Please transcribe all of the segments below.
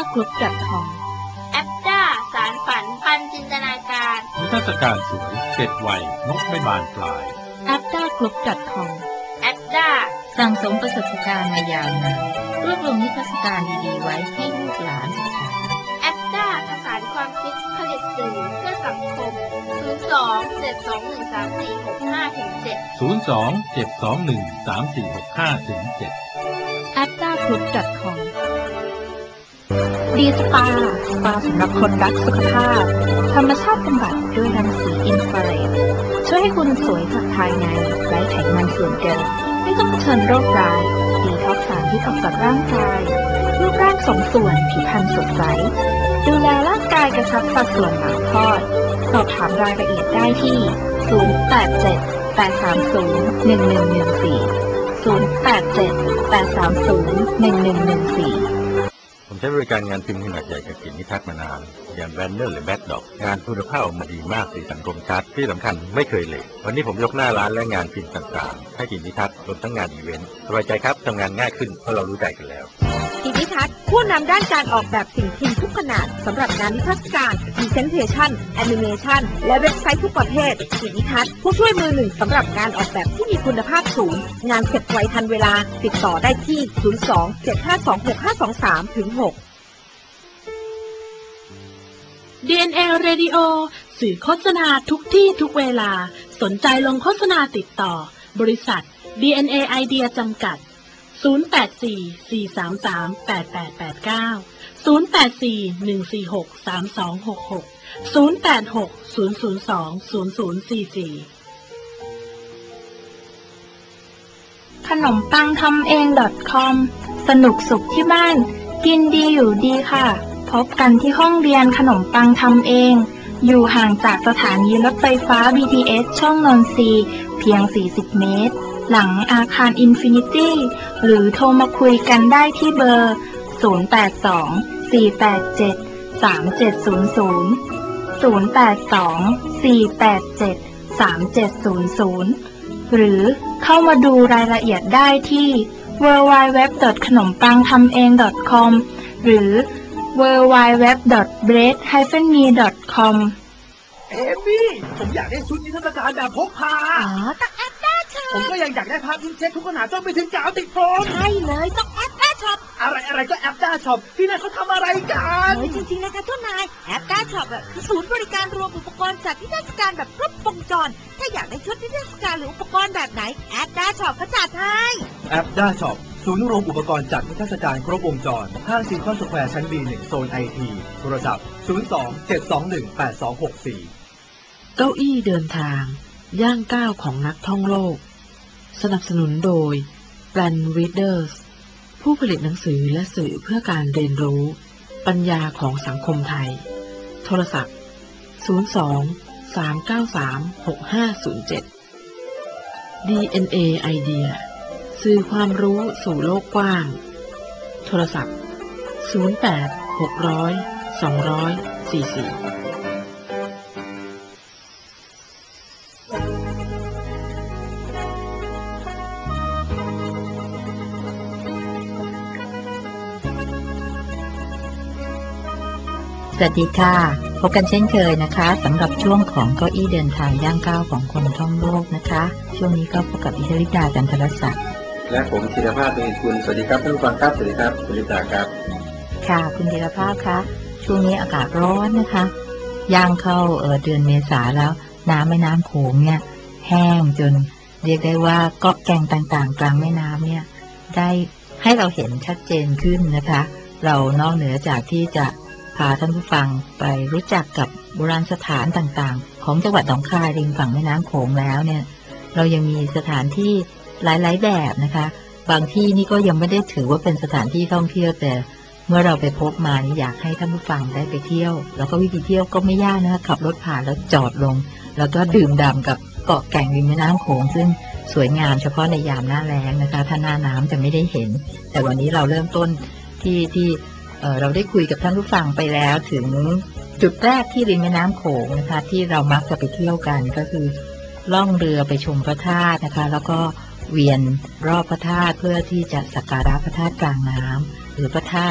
aptagroup.com แอปด้าสารฝันปันจินตนาการนิทรรศการสวยเสร็จไวนกไม่บานปลาย aptagroup.com แอปด้าสั่งสมประสบการณ์มายาวนานรวบรวมนิทรรศการดีๆไว้ให้ลูกหลานศึกษาแอปด้าผสานความคิดผลิตสื่อเพื่อสังคม 02-721-3465-7 aptagroup.com ดีสปาสำหรับคนรักสุขภาพธรรมชาติบำบัดด้วยรังสีอินฟราเรดช่วยให้คุณสวยจากภายในไร้ไขมันส่วนเกินไม่ต้องเผชิญโรคร้ายดีท็อกซ์สารพิษออกจากร่างกายรูปร่างสมส่วนผิวพรรณสดใสดูแลร่างกายกระชับสัดส่วนหลังคลอดสอบถามรายละเอียดได้ที่ 087-830-1114 ผมใช้บริการงานพิมพ์ขนาดใหญ่กับกลิ่นนิทัศน์มานานอย่างแบนเนอร์หรือแบทดอกงานคุณภาพออกมาดีมากสีสันคมชัดที่สำคัญไม่เคยเหลววันนี้ผมยกหน้าร้านและงานพิมพ์ต่างๆให้กลิ่นนิทัศน์รวมทั้งงานอีเวนต์สบายใจครับทำงานง่ายขึ้นเพราะเรารู้ใจกันแล้วกลิ่นนิทัศน์ผู้นำด้านการออกแบบสิ่งพิมพ์ทุกขนาดสำหรับงานนิทรรศการพรีเซนเทชันแอนิเมชันและเว็บไซต์ทุกประเภทกลิ่นนิทัศน์ผู้ช่วยมือหนึ่งสำหรับงานออกแบบที่มีคุณภาพสูงงานเสร็จไวทันเวลาติดต่อได้ที่ 02-7526523-6 DNA Radio สื่อโฆษณาทุกที่ทุกเวลาสนใจลงโฆษณาติดต่อบริษัท DNA Idea จำกัด 084-433-8889 084-146-3266 086-002-0044 ขนมปังทำเอง .com สนุกสุขที่บ้านกินดีอยู่ดีค่ะพบกันที่ห้องเรียนขนมปังทำเองอยู่ห่างจากสถานีรถไฟฟ้า BTS ช่องนนทรีเพียง40 เมตรหลังอาคารอินฟินิตี้หรือโทรมาคุยกันได้ที่เบอร์ 082-487-3700 หรือเข้ามาดูรายละเอียดได้ที่ www.ขนมปังทำเอง .com หรือ www.bread-me.com เอมี่ผมอยากได้ชุดนิทรรศการแบบพกพาต้องแอปด้าช็อปผมก็ยังอยากได้ภาพอินเทสทุกขนาดต้องไปถึงกาวติดโฟมใช่เลยต้องแอปด้าช็อปอะไรก็แอปด้าช็อปที่นั่นเขาทำอะไรกันจริงๆนะคะทุกนายแอปด้าช็อปคือศูนย์บริการรวมอุปกรณ์จัดนิทรรศการแบบครบวงจรถ้าอยากได้ชุดนิทรรศการหรืออุปกรณ์แบบไหนแอปด้าช็อปเขาจัดให้แอปด้าช็อปศูนย์รวมอุปกรณ์จัดนิทรรศการครบวงจรห้างซีคอนสแควร์ชั้น B1 โซน IT โทรศัพท์ 02-721-8264 เก้าอี้เดินทางย่างก้าวของนักท่องโลกสนับสนุนโดย Plan Readers ผู้ผลิตหนังสือและสื่อเพื่อการเรียนรู้ปัญญาของสังคมไทยโทรศัพท์ 02-393-6507 DNA Idea สื่อความรู้สู่โลกกว้างโทรศัพท์ 08-600-200-44 สวัสดีค่ะพบกันเช่นเคยนะคะสำหรับช่วงของเก้าอี้เดินทางย่างก้าวของคนท่องโลกนะคะช่วงนี้ก็พบกับดิฉันลิดาจันทรศักดิ์และผมธีรภาพเป็นคุณสวัสดีครับท่านผู้ฟังครับสวัสดีครับคุณลิดาครับค่ะคุณธีรภาพคะช่วงนี้อากาศร้อนนะคะย่างเข้าเดือนเมษาแล้วน้ำแม่น้ำโขงเนี่ยแห้งจนเรียกได้ว่าเกาะแก่งต่างๆกลางแม่น้ำเนี่ยได้ให้เราเห็นชัดเจนขึ้นนะคะเรานอกเหนือจากที่จะพาท่านผู้ฟังไปรู้จักกับโบราณสถานต่างๆของจังหวัดหนองคายริมฝั่งแม่น้ำโขงแล้วเนี่ยเรายังมีสถานที่หลายๆแบบนะคะบางที่นี่ก็ยังไม่ได้ถือว่าเป็นสถานที่ท่องเที่ยวแต่เมื่อเราไปพบมาอยากให้ท่านผู้ฟังได้ไปเที่ยวแล้วก็วิธีเที่ยวก็ไม่ยากนะคะขับรถผ่านแล้วจอดลงแล้วก็ดื่มด่ำกับเกาะแก่งริมแม่น้ำโขงซึ่งสวยงามเฉพาะในยามหน้าแล้งนะคะถ้าหน้าน้ำจะไม่ได้เห็นแต่วันนี้เราเริ่มต้นที่เราได้คุยกับท่านผู้ฟังไปแล้วถึงจุดแรกที่ริมแม่น้ำโขงนะคะที่เรามักจะไปเที่ยวกันก็คือล่องเรือไปชมพระธาตุนะคะแล้วก็เวียนรอบพระธาตุเพื่อที่จะสักการะพระธาตุกลางน้ำหรือพระธาตุ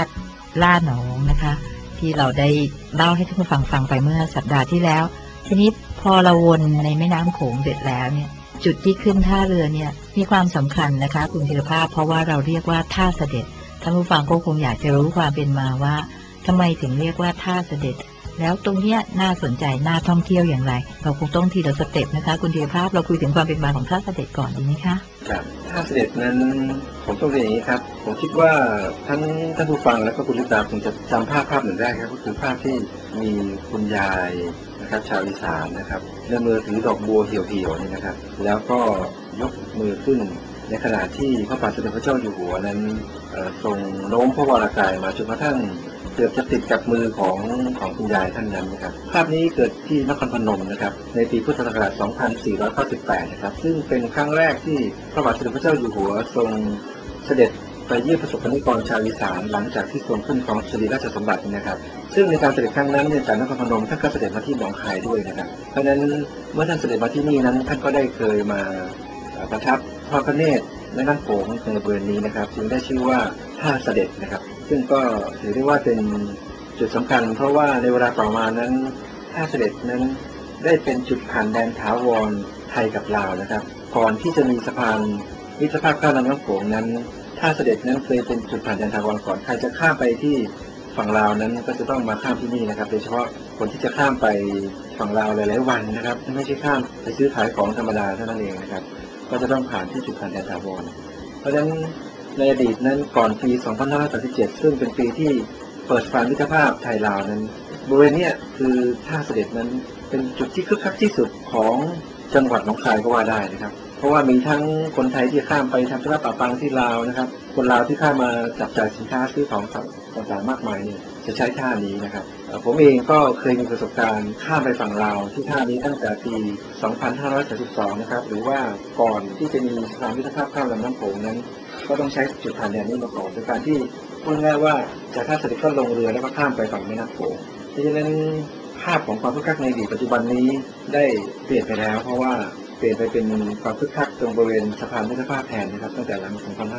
ล่าหนองนะคะที่เราได้เล่าให้ท่านผู้ฟังฟังไปเมื่อสัปดาห์ที่แล้วทีนี้พอเราวนในแม่น้ำโขงเสร็จแล้วเนี่ยจุดที่ขึ้นท่าเรือเนี่ยมีความสำคัญนะคะคุณธีรภาพเพราะว่าเราเรียกว่าท่าเสด็จท่านผู้ฟังก็คงอยากจะรู้ความเป็นมาว่าทำไมถึงเรียกว่าท่าเสด็จแล้วตรงเนี้ยน่าสนใจน่าท่องเที่ยวอย่างไรเราคงต้องทีละสเต็ปนะคะคุณธีรภาพเราคุยถึงความเป็นมาของท่าเสด็จก่อนดีไหมคะครับท่าเสด็จนั้นผมต้องเรียนอย่างนี้ครับผมคิดว่าทั้งท่านผู้ฟังและก็คุณลิตาคงจะจำภาพหนึ่งได้ครับก็คือภาพที่มีคุณยายนะครับชาวอีสานนะครับในมือถือดอกบัวเหี่ยวๆนี่นะครับแล้วก็ยกมือขึ้นในขณะที่พระบาทสมเด็จพระเจ้าอยู่หัวนั้นทรงโน้มพระวรากายมาจนกระทั่งเกือบจะติดกับมือของคุณยายท่านนั้นนะครับภาพนี้เกิดที่นครพนมนะครับในปีพุทธศักราช 2498 นะครับซึ่งเป็นครั้งแรกที่พระบาทสมเด็จพระเจ้าอยู่หัวทรงเสด็จไปเยี่ยมประสบกนิกรชาวอีสานหลังจากที่ทรงขึ้นครองสิริราชสมบัตินะครับซึ่งในการเสด็จครั้งนั้นเนี่ยจากนครพนมท่านก็เสด็จมาที่หนองคายด้วยนะครับเพราะฉะนั้นเมื่อท่านเสด็จมาที่นี่นั้นท่านก็ได้เคยมาประทับทอดพระเนตรแม่น้ำโขงในบริเวณนี้นะครับจึงได้ชื่อว่าท่าเสด็จนะครับซึ่งก็ถือได้ว่าเป็นจุดสำคัญเพราะว่าในเวลาต่อมานั้นท่าเสด็จนั้นได้เป็นจุดผ่านแดนถาวรไทยกับลาวนะครับก่อนที่จะมีสะพานมิตรภาพข้ามลำน้ำโขงนั้นท่าเสด็จนั้นเคยเป็นจุดผ่านแดนถาวรก่อนใครจะข้ามไปที่ฝั่งลาวนั้นก็จะต้องมาข้ามที่นี่นะครับโดยเฉพาะคนที่จะข้ามไปฝั่งลาวหลายๆวันนะครับไม่ใช่ข้ามไปซื้อขายของธรรมดาเท่านั้นเองนะครับก็จะต้องผ่านที่จุดผ่านแดนถาวรเพราะฉะนั้นในอดีตนั้นก่อนปี 2537 ซึ่งเป็นปีที่เปิดสะพานมิตรภาพไทยลาวนั้นบริเวณนี้คือท่าเสด็จนั้นเป็นจุดที่คึกคักที่สุดของจังหวัดหนองคายก็ว่าได้นะครับเพราะว่ามีทั้งคนไทยที่ข้ามไปทำธุระปะปังที่ลาวนะครับคนลาวที่ข้ามมาจับจ่ายสินค้าซื้อของต่างๆมากมายเนี่ยจะใช้ท่านี้นะครับผมเองก็เคยมีประสบการณ์ข้ามไปฝั่งลาวที่ท่านี้ตั้งแต่ปี 2532 นะครับหรือว่าก่อนที่จะมีสะพานมิตรภาพข้ามลำน้ำโขงนั้นก็ต้องใช้จุดผ่านแดนนี้มาก่อนเป็นการที่พูดง่ายว่าจากท่าเสด็จก็ลงเรือแล้วก็ข้ามไปฝั่งแม่น้ำโขงเพราะฉะนั้นภาพของความคึกคักในอดีตปัจจุบันนี้ได้เปลี่ยนไปแล้วเพราะว่าเปลี่ยนไปเป็นความคึกคักตรงบริเวณสะพานมิตรภาพแทนนะครับตั้งแต่หลัง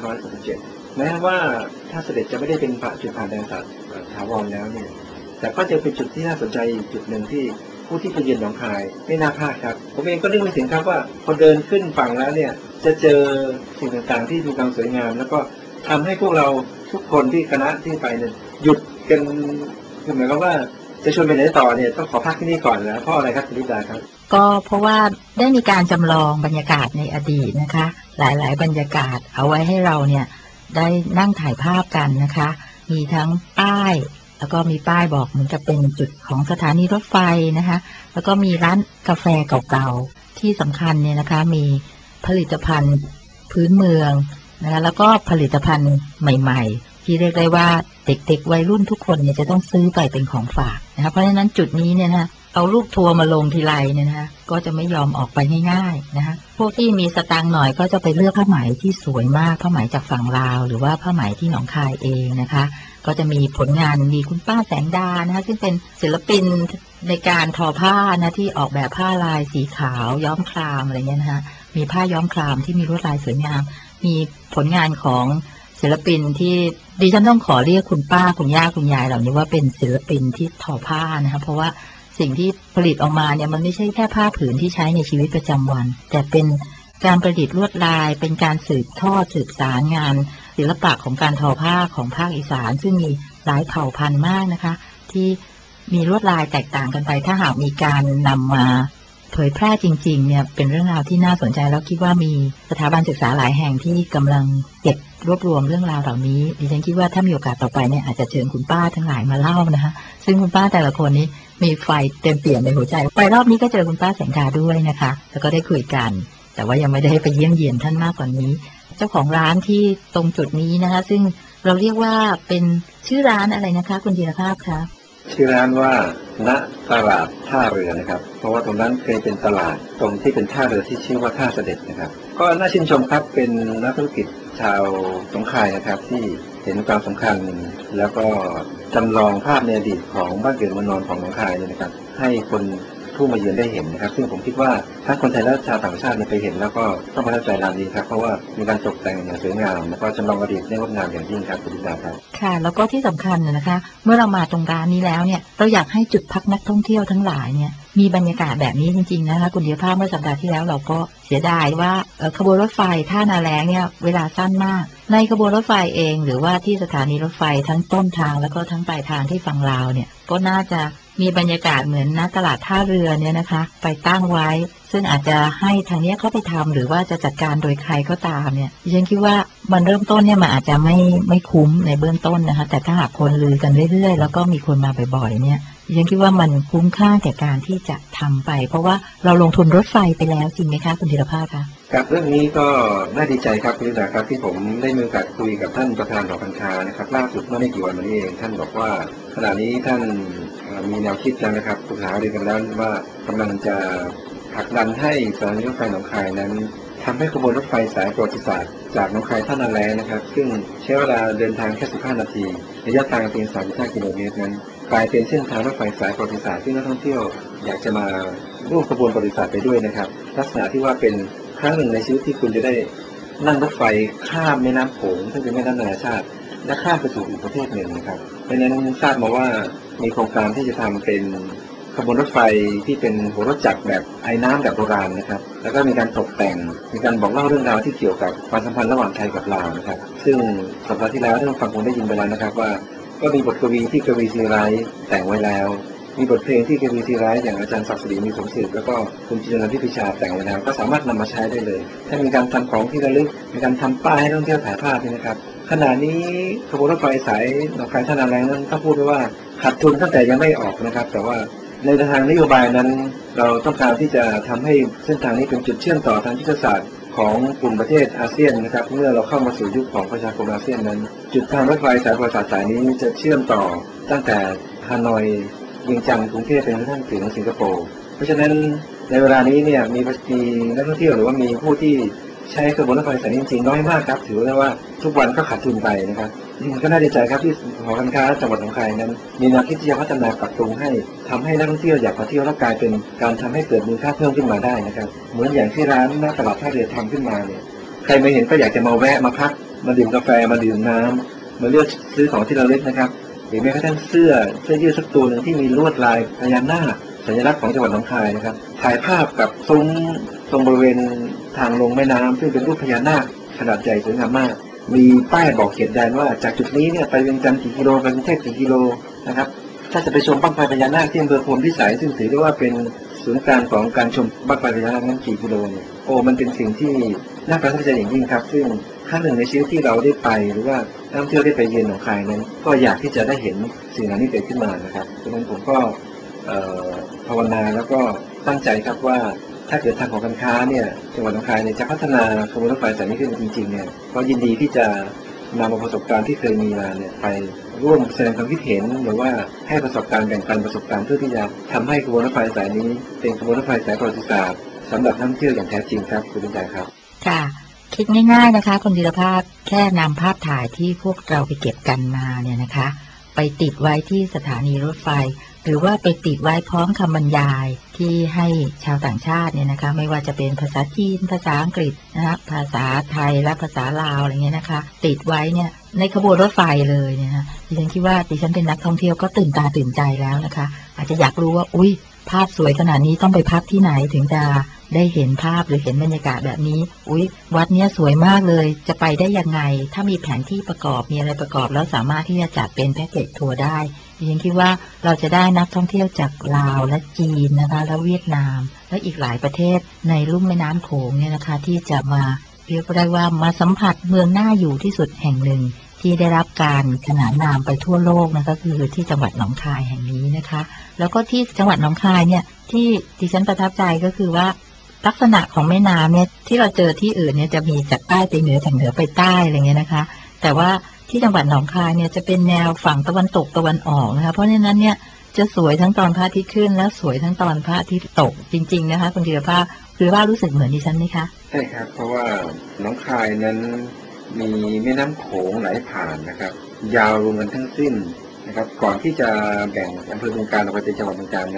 2537 แม้ว่าท่าเสด็จจะไม่ได้เป็นจุดผ่านแดนถาวรแล้วเนี่ยแต่ก็จะเป็นจุดที่น่าสนใจอีกจุดหนึ่งที่ผู้ที่ไปเยือนหนองคายไม่น่าพลาดครับผมเองก็นึกไม่ถึงครับว่าพอเดินขึ้นฝั่งแล้วเนี่ยจะเจอสิ่งต่างๆที่มีความสวยงามแล้วก็ทำให้พวกเราทุกคนที่คณะที่ไปเนี่ยหยุดกันคือหมายความว่าจะชวนไปไหนต่อเนี่ยต้องขอพักที่นี่ก่อนแล้วเพราะอะไรครับคุณลิดาครับก็เพราะว่าได้มีการจำลองบรรยากาศในอดีตนะคะหลายๆบรรยากาศเอาไว้ให้เราเนี่ยได้นั่งถ่ายภาพกันนะคะมีทั้งป้ายแล้วก็มีป้ายบอกเหมือนกับเป็นจุดของสถานีรถไฟนะคะแล้วก็มีร้านกาแฟเก่าๆที่สำคัญเนี่ยนะคะมีผลิตภัณฑ์พื้นเมืองนะคะแล้วก็ผลิตภัณฑ์ใหม่ๆที่เรียกได้ว่าเด็กๆวัยรุ่นทุกคนเนี่ยจะต้องซื้อไปเป็นของฝากนะคะเพราะฉะนั้นจุดนี้เนี่ยนะเอาลูกทัวร์มาลงทีไรเนี่ยนะคะก็จะไม่ยอมออกไปง่ายๆนะคะพวกที่มีสตางค์หน่อยก็จะไปเลือกผ้าไหมที่สวยมากผ้าไหมจากฝั่งลาวหรือว่าผ้าไหมที่หนองคายเองนะคะก็จะมีผลงานมีคุณป้าแสงดานะคะซึ่งเป็นศิลปินในการทอผ้านะที่ออกแบบผ้าลายสีขาวย้อมครามอะไรเงี้ยนะคะมีผ้าย้อมครามที่มีลวดลายสวยงามมีผลงานของศิลปินที่ดิฉันต้องขอเรียกคุณป้าคุณย่าคุณยายเหล่านี้ว่าเป็นศิลปินที่ทอผ้านะคะเพราะว่าสิ่งที่ผลิตออกมาเนี่ยมันไม่ใช่แค่ผ้าผืนที่ใช้ในชีวิตประจำวันแต่เป็นการประดิษฐ์ลวดลายเป็นการสืบทอดสืบสารงานศิลปะของการทอผ้าของภาคอีสานซึ่งมีหลายเผ่าพันธุ์มากนะคะที่มีลวดลายแตกต่างกันไปถ้าหากมีการนำมาเผยแพร่จริงๆเนี่ยเป็นเรื่องราวที่น่าสนใจแล้วคิดว่ามีสถาบันศึกษาหลายแห่งที่กำลังเก็บรวบรวมเรื่องราวเหล่านี้ดิฉันคิดว่าถ้ามีโอกาสต่อไปเนี่ยอาจจะเชิญคุณป้าทั้งหลายมาเล่านะคะซึ่งคุณป้าแต่ละคนนี้มีไฟเต็มเปี่ยมในหัวใจไปรอบนี้ก็เจอคุณป้าแสงดาด้วยนะคะแล้วก็ได้คุยกันแต่ว่ายังไม่ได้ไปเยี่ยมเยียนท่านมากกว่านี้เจ้าของร้านที่ตรงจุดนี้นะคะซึ่งเราเรียกว่าเป็นชื่อร้านอะไรนะคะคุณธีรภาพคะชื่อร้านว่าณตลาดท่าเรือนะครับเพราะว่าตรงนั้นเคยเป็นตลาดตรงที่เป็นท่าเรือที่ชื่อว่าท่าเสด็จนะครับก็น่าชื่นชมครับเป็นนักธุรกิจชาวหนองคายนะครับที่เห็นความสำคัญแล้วก็จำลองภาพในอดีตของบ้านเกิดเมืองนอนของหนองคายเนี่ยนะครับให้คนผู้มาเยือนได้เห็นนะครับซึ่งผมคิดว่าทั้งคนไทยและชาวต่างชาติไปเห็นแล้วก็ต้องประทับใจร้านนี้ครับเพราะว่ามีการตกแต่งอย่างสวยงามแล้วก็จำลองอดีตได้งดงามอย่างยิ่งครับคุณดิดาครับค่ะแล้วก็ที่สำคัญนะคะเมื่อเรามาตรงร้านนี้แล้วเนี่ยเราอยากให้จุดพักนักท่องเที่ยวทั้งหลายเนี่ยมีบรรยากาศแบบนี้จริงๆนะคะคุณเดียภาพเมื่อสัปดาห์ที่แล้วเราก็เสียดายว่าขบวนรถไฟท่านาแล้งเนี่ยเวลาสั้นมากในขบวนรถไฟเองหรือว่าที่สถานีรถไฟทั้งต้นทางแล้วก็ทั้งปลายทางที่ฝั่งลาวเนี่ยก็น่าจะมีบรรยากาศเหมือนณตลาดท่าเรือเนี่ยนะคะไปตั้งไว้ซึ่งอาจจะให้ทางนี้เขาไปทำหรือว่าจะจัดการโดยใครก็ตามเนี่ยดิฉันคิดว่ามันเริ่มต้นเนี่ยมันอาจจะไม่คุ้มในเบื้องต้นนะคะแต่ถ้าหากคนลือกันเรื่อยๆแล้วก็มีคนมาบ่อยๆเนี่ยดิฉันคิดว่ามันคุ้มค่าแก่การที่จะทำไปเพราะว่าเราลงทุนรถไฟไปแล้วจริงไหมคะคุณธีรภาพคะครับเรื่องนี้ก็น่าดีใจครับคุณดิดาครับที่ผมได้มีโอกาสคุยกับท่านประธานหอการค้านะครับล่าสุดเมื่อไม่กี่วันมานี้เองท่านบอกว่าขณะนี้ท่านมีแนวคิดแล้วนะครับปรึกษาเรื่องกันแล้วว่ากำลังจะผลักดันให้สถานีรถไฟหนองคายนั้นทำให้ขบวนรถไฟสายประวัติศาสตร์จากหนองคายท่านาแล้นะครับซึ่งใช้เวลาเดินทางแค่15 นาทีระยะทางเพียง35 กิโลเมตรนั้นกลายเป็นเส้นทางรถไฟสายประวัติศาสตร์ที่นักท่องเที่ยวอยากจะมาร่วมขบวนประวัติศาสตร์ไปด้วยนะครับลักษณะที่ว่าเป็นครั้งหนึ่งในชีวิตที่คุณจะได้นั่งรถไฟข้ามแม่น้ำโขงซึ่งเป็นแม่น้ำนานาชาติและข้ามไปสู่อีกประเทศหนึ่งนะครับเพราะฉะนั้นทราบมาว่ามีโครงการที่จะทำเป็นขบวนรถไฟที่เป็นหัวรถจักรแบบไอ้น้ำแบบโบราณนะครับแล้วก็มีการตกแต่งมีการบอกเล่าเรื่องราวที่เกี่ยวกับความสัมพันธ์ระหว่างไทยกับลาวนะครับซึ่งสัปดาห์ที่แล้วท่านฟังคงได้ยินไปแล้วนะครับว่าก็มีบทกวีที่กวีซีไรต์แต่งไว้แล้วมีบทเพลงที่กวีซีไรต์อย่างอาจารย์ศักดิ์ศรีมีสมศิษย์แล้วก็คุณจินตนาทิพิชาแต่งไว้แล้วก็สามารถนำมาใช้ได้เลยถ้ามีการทำของที่ระลึกมีการทำป้ายให้นักท่องเที่ยวถ่ายภาพนี่นะครับขณะนี้ขบวนรถไฟสายหนองคายท่านาแล้งนั้นถ้าพูดไปว่าขาดทุนตั้งแต่ยังไม่ออกนะครับแต่ว่าในทางนโยบายนั้นเราต้องการที่จะทำให้เส้นทางนี้เป็นจุดเชื่อมต่อทางยุทธศาสตร์ของกลุ่มประเทศอาเซียนนะครับเมื่อเราเข้ามาสู่ยุคของประชาคมอาเซียนนั้นจุดทางรถไฟสายประวัติศาสตร์สายนี้จะเชื่อมต่อตั้งแต่ฮานอยเวียงจันทร์กรุงเทพเป็นท่านถึงสิงคโปร์เพราะฉะนั้นในเวลานี้เนี่ยมีนักท่องเที่ยวหรือว่ามีผู้ที่ใช้ขบวนรถไฟสายนี้จริงน้อยมากครับถือว่าทุกวันก็ขาดทุนไปนะครับก็น่าดีใจครับที่หอการค้าจังหวัดหนองคายนั้นมีแนวคิดที่จะพัฒนาปรับปรุงให้ทำให้นักท่องเที่ยวอยากมาเที่ยวและกลายเป็นการทำให้เกิดมูลค่าเพิ่มขึ้นมาได้นะครับเหมือนอย่างที่ร้านหน้าตลาดท่าเรือทำขึ้นมาเนี่ยใครมาเห็นก็อยากจะมาแวะมาพักมาดื่มกาแฟมาดื่มน้ำมาเลือกซื้อของที่ระลึกนะครับหรือแม้กระทั่งเสื้อยืดสักตัวหนึ่งที่มีลวดลายพญานาคสัญลักษณ์ของจังหวัดหนองคายนะครับถ่ายภาพกับซุ้มตรงบริเวณทางลงแม่น้ำซึ่งเป็นรูปพญานาคขนาดใหญ่สวยงามมากมีป้ายบอกเขตแดนว่าจากจุดนี้เนี่ยไปเวียงจันทร์กี่กิโลไปกรุงเทพกี่กิโลนะครับถ้าจะไปชมบั้งไฟพญานาคที่อำเภอโพนพิสัยซึ่งถือได้ว่าเป็นศูนย์กลางของการชมบั้งไฟพญานาคนั้นกี่กิโลเนี่ยโอ้มันเป็นสิ่งที่น่าประทับใจอย่างยิ่งครับซึ่งครั้งหนึ่งในชีวิตที่เราได้ไปหรือว่านักท่องเที่ยวได้ไปเยือนหนองคายนั้นก็อยากที่จะได้เห็นสิ่งเหล่านี้เกิดขึ้นมานะครับดังนั้นผมก็ภาวนาแล้วก็ตั้งใจครับว่าถ้าเกิดทางของการค้าเนี่ยจังหวัดหนองคายเนี่ยจะพัฒนาขบวนรถไฟสายนี้ขึ้นจริงๆเนี่ยก็ยินดีที่จะนำประสบการณ์ที่เคยมีมาเนี่ยไปร่วมแสดงความคิดเห็นหรือว่าให้ประสบการณ์แบ่งปันประสบการณ์เพื่อที่จะทำให้ขบวนรถไฟสายนี้เป็นขบวนรถไฟสายประวัติศาสตร์สำหรับนักท่องเที่ยวอย่างแท้จริงครับคุณผู้ชมครับค่ะคิดง่ายๆนะคะคุณธีรภาพแค่นำภาพถ่ายที่พวกเราไปเก็บกันมาเนี่ยนะคะไปติดไว้ที่สถานีรถไฟหรือว่าไปติดไว้พร้อมคำบรรยายที่ให้ชาวต่างชาติเนี่ยนะคะไม่ว่าจะเป็นภาษาจีนภาษาอังกฤษนะคะภาษาไทยและภาษาลาวอะไรเงี้ยนะคะติดไว้เนี่ยในขบวนรถไฟเลยเนี่ยนะดิฉันคิดว่าดิฉันเป็นนักท่องเที่ยวก็ตื่นตาตื่นใจแล้วนะคะอาจจะอยากรู้ว่าอุ๊ยภาพสวยขนาดนี้ต้องไปพักที่ไหนถึงจะได้เห็นภาพหรือเห็นบรรยากาศแบบนี้อุ๊ยวัดเนี้ยสวยมากเลยจะไปได้ยังไงถ้ามีแผนที่ประกอบมีอะไรประกอบแล้วสามารถที่จะจัดเป็นแพ็กเกจทัวร์ได้ดิฉันคิดว่าเราจะได้นักท่องเที่ยวจากลาวและจีนนะคะและเวียดนามและอีกหลายประเทศในลุ่มแม่น้ำโขงเนี่ยนะคะที่จะมาเรียกได้ว่ามาสัมผัสเมืองน่าอยู่ที่สุดแห่งหนึ่งที่ได้รับการขนานนามไปทั่วโลกนะคะคือที่จังหวัดหนองคายแห่งนี้นะคะแล้วก็ที่จังหวัดหนองคายเนี่ยที่ดิฉันประทับใจก็คือว่าลักษณะของแม่น้ำเนี่ยที่เราเจอที่อื่นเนี่ยจะมีจากใต้ไปเหนือจากเหนือไปใต้อะไรเงี้ยนะคะแต่ว่าที่จังหวัดหนองคายเนี่ยจะเป็นแนวฝั่งตะวันตกตะวันออกนะคะเพราะฉะนั้นเนี่ยจะสวยทั้งตอนพระอาทิตย์ขึ้นและสวยทั้งตอนพระอาทิตย์ตกจริงๆนะคะคุณธีรภาพคือว่ารู้สึกเหมือนดิฉันไหมคะใช่ครับเพราะว่าหนองคายนั้นมีแม่น้ำโขงไหลผ่านนะครับยาวรวมกันทั้งสิ้นนะครับก่อนที่จะแบ่งอำเภอบึงกาฬออกไปเป็นจังหวัดบึงกาฬนั้น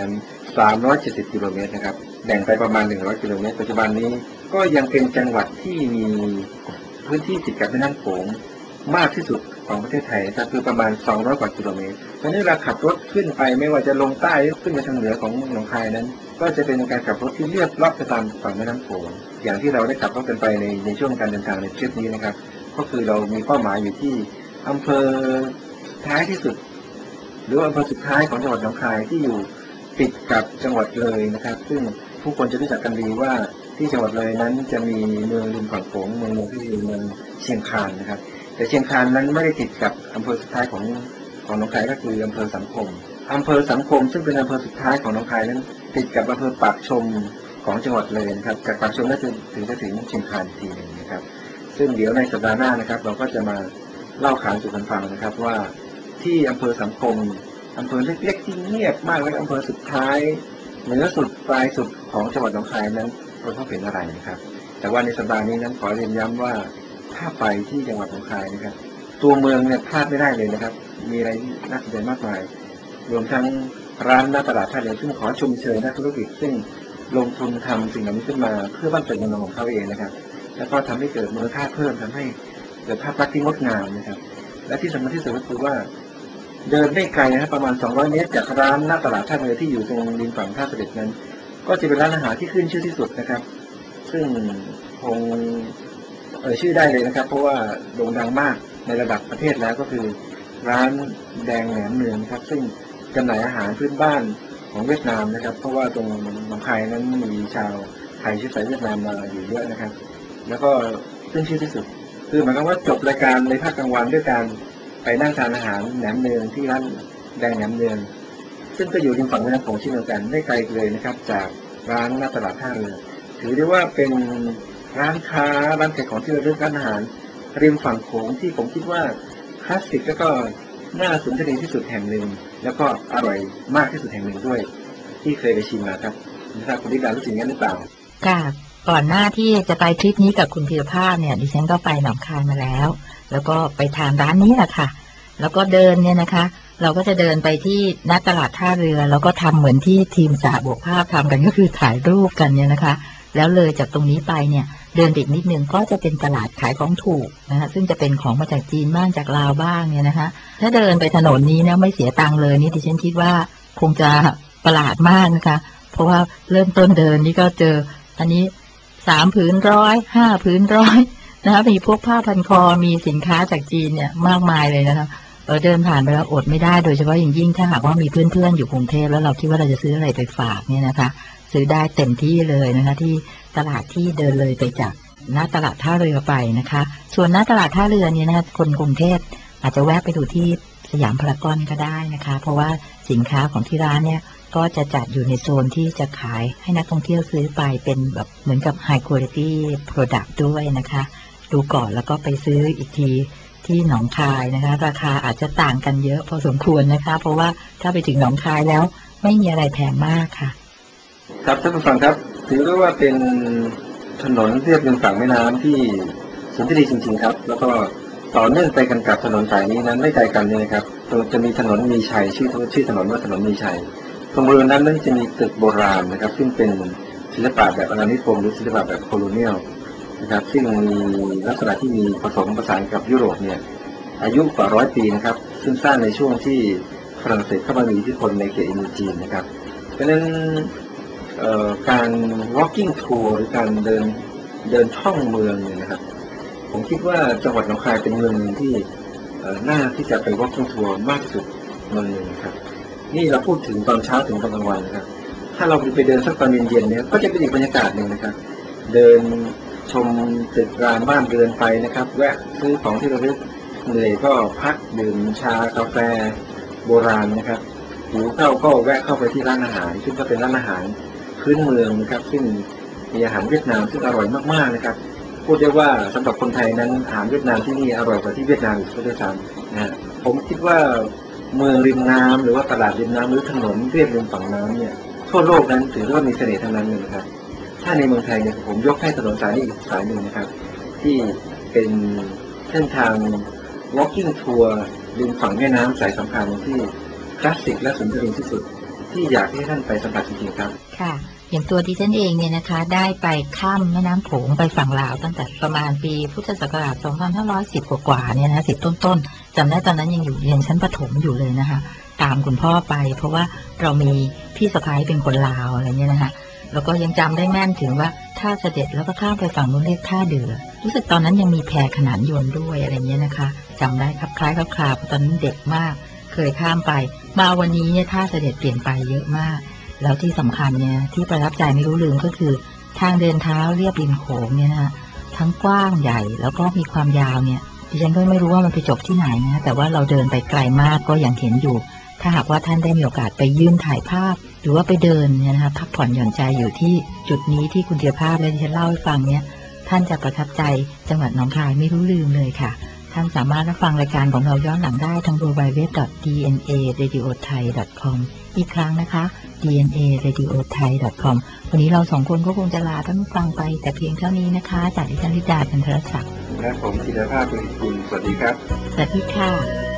370 กิโลเมตรนะครับแบ่งไปประมาณ100 กิโลเมตรปัจจุบันนี้ก็ยังเป็นจังหวัดที่มีพื้นที่ติดกับแม่น้ำโขงมากที่สุดของประเทศไทยนะครับคือประมาณ200 กว่ากิโลเมตรเพราะฉะนั้นเราขับรถขึ้นไปไม่ว่าจะลงใต้หรือขึ้นไปทางเหนือของหนองคายนั้นก็จะเป็นการขับรถที่เลียบเลาะไปตามฝั่งแม่น้ำโขงอย่างที่เราได้ขับรถกันไปในช่วงการเดินทางในทริปนี้นะครับก็คือเรามีเป้าหมายอยู่ที่อำเภอท้ายที่สุดหรืออำเภอสุดท้ายของจังหวัดหนองคายที่อยู่ติดกับจังหวัดเลยนะครับซึ่งผู้คนจะรู้จักกันดีว่าที่จังหวัดเลยนั้นจะมีเมืองริมฝั่งโขงเมืองที่เมืองเชียงคานนะครับแต่เชียงคานนั้นไม่ได้ติดกับอำเภอสุดท้ายของหนองคายก็คืออำเภอสังคมซึ่งเป็นอำเภอสุดท้ายของหนองคายนั้นติดกับอำเภอปากชมของจังหวัดเลยนะครับจากปากชมน่าจะถึงเชียงคานทีนึงนะครับซึ่งเดี๋ยวในสัปดาห์หน้านะครับเราก็จะมาเล่าขานสู่กันฟังนะครับว่าที่อำเภอสังคมอำเภอเล็กๆที่เงียบมากและอำเภอสุดท้ายเหนือสุดปลายสุดของจังหวัดหนองคายนั้นเขาเป็นอะไรนะครับแต่ว่าในสัปดาห์นี้นั้นขอเรียนย้ำว่าถ้าไปที่จังหวัดหนองคายนะครับตัวเมืองเนี่ยพลาดไม่ได้เลยนะครับมีอะไรน่าสนใจมากมายรวมทั้งร้านหน้าตลาดท่าเรือซึ่งขอชมเชยนักธุรกิจซึ่งลงทุนทำสิ่งเหล่านี้ขึ้นมาเพื่อบ้านเกิดเมืองนอนของเขาเองนะครับแล้วก็ทำให้เกิดมูลค่าเพิ่มทำให้เกิดภาพลักษณ์ที่งดงามนะครับและที่สำคัญที่สุดก็คือว่าเดินไม่ไกลนะครับประมาณ200 เมตรจากร้านหน้าตลาดท่าเรือที่อยู่ตรงริมฝั่งท่าเสด็จนั้นก็จะเป็นร้านอาหารที่ขึ้นชื่อที่สุดนะครับซึ่งคงชื่อได้เลยนะครับเพราะว่าโด่งดังมากในระดับประเทศแล้วก็คือร้านแดงแหนมเนืองครับซึ่งจำหน่ายอาหารพื้นบ้านของเวียดนามนะครับเพราะว่าตรงหนองคายนั้นมีชาวไทยเชื้อสายเวียดนามมาอยู่เยอะนะครับแล้วก็ขึ้นชื่อที่สุดคือหมายความว่าจบรายการในภาคกลางวันด้วยการไปนั่งทานอาหารแหนมเนืองที่ร้านแดงแหนมเนืองซึ่งก็อยู่ริมฝั่งแม่น้ำโขงเช่นเดียวกันไม่ไกลเลยนะครับจากร้านหน้าตลาดท่าเรือถือได้ว่าเป็นร้านค้าร้านขายของที่ระลึกร้านอาหารริมฝั่งโขงที่ผมคิดว่าคลาสสิกแล้วก็น่าสนใจที่สุดแห่งหนึ่งแล้วก็อร่อยมากที่สุดแห่งหนึ่งด้วยที่เคยไปชิมมาครับนะครับคุณดิดารู้สึกงั้นหรือเปล่าค่ะก่อนหน้าที่จะไปทริปนี้กับคุณธีรภาพเนี่ยดิฉันก็ไปหนองคายมาแล้วก็ไปทานร้านนี้แหละค่ะแล้วก็เดินเนี่ยนะคะเราก็จะเดินไปที่หน้าตลาดท่าเรือแล้วก็ทำเหมือนที่ทีมสหบวกภาพทำกันก็คือถ่ายรูปกันเนี่ยนะคะแล้วเลยจากตรงนี้ไปเนี่ยเดินอีกนิดนึงก็จะเป็นตลาดขายของถูกนะคะซึ่งจะเป็นของมาจากจีนบ้างจากลาวบ้างเนี่ยนะคะถ้าเดินไปถนนนี้เนี่ยไม่เสียตังค์เลยนี่ดิฉันคิดว่าคงจะประหลาดมากนะคะเพราะว่าเริ่มต้นเดินนี่ก็เจออันนี้3 ผืน100 5 ผืน100นะคะมีพวกผ้าพันคอมีสินค้าจากจีนเนี่ยมากมายเลยนะคะเดินผ่านไปแล้วอดไม่ได้โดยเฉพาะอย่างยิ่งถ้าหากว่ามีเพื่อนๆอยู่กรุงเทพแล้วเราคิดว่าเราจะซื้ออะไรไปฝากเนี่ยนะคะซื้อได้เต็มที่เลยนะคะที่ตลาดที่เดินเลยไปจากหน้าตลาดท่าเรือไปนะคะส่วนหน้าตลาดท่าเรือเนี่ยนะคะคนกรุงเทพอาจจะแวะไปดูที่สยามพารากอนก็ได้นะคะเพราะว่าสินค้าของที่ร้านเนี่ยก็จะจัดอยู่ในโซนที่จะขายให้นักท่องเที่ยวซื้อไปเป็นแบบเหมือนกับ High Quality Product ด้วยนะคะดูก่อนแล้วก็ไปซื้ออีกทีที่หนองคายนะคะราคาอาจจะต่างกันเยอะพอสมควรนะคะเพราะว่าถ้าไปถึงหนองคายแล้วไม่มีอะไรแพงมากค่ะครับท่านผู้ฟังครับถือได้ว่าเป็นถนนเรียบริมฝั่งแม่น้ำที่สวยดีจริงๆครับแล้วก็ต่อเนื่องไปกันกับถนนสายนี้นั้นไม่ไกลกันเลยครับจะมีถนนมีชัยชื่อถนนว่าถนนมีชัยตรงบริเวณนั้นจะมีตึกโบราณนะครับซึ่งเป็นศิลปะแบบอาณานิคมหรือศิลปะแบบโคโลเนียลนะครับซึ่งมีลักษณะที่มีผสมผสานกับยุโรปเนี่ยอายุกว่า100 ปีนะครับซึ่งสร้างในช่วงที่ฝรั่งเศสเข้ามามีอิทธิพลในเขตอินโดจีนนะครับเพราะฉะนั้นการ walking tour หรือการเดินท่องเมืองเนี่ยนะครับผมคิดว่าจังหวัดหนองคายเป็นเมืองที่น่าที่จะไป walking tour มากที่สุดเมืองหนึ่งครับนี่เราพูดถึงตอนเช้าถึงตอนกลางวันนะครับถ้าเราไปเดินสักตอนเย็นๆเนี่ยก็จะเป็นอีกบรรยากาศหนึ่งนะครับเดินชมตึกรามบ้านเรือนไปนะครับแวะซื้อของที่ระลึกเหนื่อยก็พักดื่มชากาแฟโบราณนะครับหิวข้าวก็แวะเข้าไปที่ร้านอาหารซึ่งก็เป็นร้านอาหารพื้นเมืองนะครับซึ่งมีอาหารเวียดนามซึ่งอร่อยมากๆนะครับพูดได้ว่าสำหรับคนไทยนั้นอาหารเวียดนามที่นี่อร่อยกว่าที่เวียดนามอีกด้วยซ้ำนะผมคิดว่าเมืองริมน้ำหรือว่าตลาดริมน้ำหรือถนนเรียบริมฝั่งน้ำเนี่ยทั่วโลกนั้นถือว่ามีเสน่ห์ทั้งนั้นเลยนะครับถ้าในเมืองไทยเนี่ยผมยกให้ถนนสายนี้อีกสายหนึ่งนะครับที่เป็นเส้นทาง walking tour ริมฝั่งแม่น้ำสายสำคัญที่คลาสสิกและสมจริงที่สุดที่อยากให้ท่านไปสัมผัสจริงๆครับค่ะอย่างตัวดิฉันเองเนี่ยนะคะได้ไปข้ามแม่น้ำโขงไปฝั่งลาวตั้งแต่ประมาณปีพุทธศักราช 2510 กว่าๆเนี่ยนะ10 ต้นๆจำได้ตอนนั้นยังอยู่เรียนชั้นประถมอยู่เลยนะคะตามคุณพ่อไปเพราะว่าเรามีพี่สะพ้ายเป็นคนลาวอะไรเงี้ยนะคะแล้วก็ยังจำได้แม่นถึงว่าท่าเสด็จแล้วก็ข้ามไปฝั่งนู้นเรียกท่าเดือรู้สึกตอนนั้นยังมีแพขนานยนต์ด้วยอะไรเงี้ยนะคะจำได้ครับคล้ายครับคลาตอนนั้นเด็กมากเคยข้ามไปมาวันนี้เนี่ยท่าเสด็จเปลี่ยนไปเยอะมากแล้วที่สำคัญเนี่ยที่ประทับใจไม่รู้ลืมก็คือทางเดินเท้าเรียบริมโขงเนี่ยนะคะทั้งกว้างใหญ่แล้วก็มีความยาวเนี่ยดิฉันก็ไม่รู้ว่ามันไปจบที่ไหนนะแต่ว่าเราเดินไปไกลมากก็ยังเห็นอยู่ถ้าหากว่าท่านได้มีโอกาสไปยืนถ่ายภาพหรือว่าไปเดินเนี่ยนะคะพักผ่อนหย่อนใจอยู่ที่จุดนี้ที่คุณเดียภาพและดิฉันเล่าให้ฟังเนี่ยท่านจะประทับใจจังหวัดหนองคายไม่รู้ลืมเลยค่ะท่านสามารถรับฟังรายการของเราย้อนหลังได้ทาง www.dnaradiothai.com อีกครั้งนะคะ dnaradiothai.com วันนี้เราสองคนก็คงจะลาท่านผู้ฟังไปแต่เพียงเท่านี้นะคะจากดิฉันลิดา จันทรศักดิ์และผมธีรภาพ บุญคุณสวัสดีครับสวัสดีค่ะ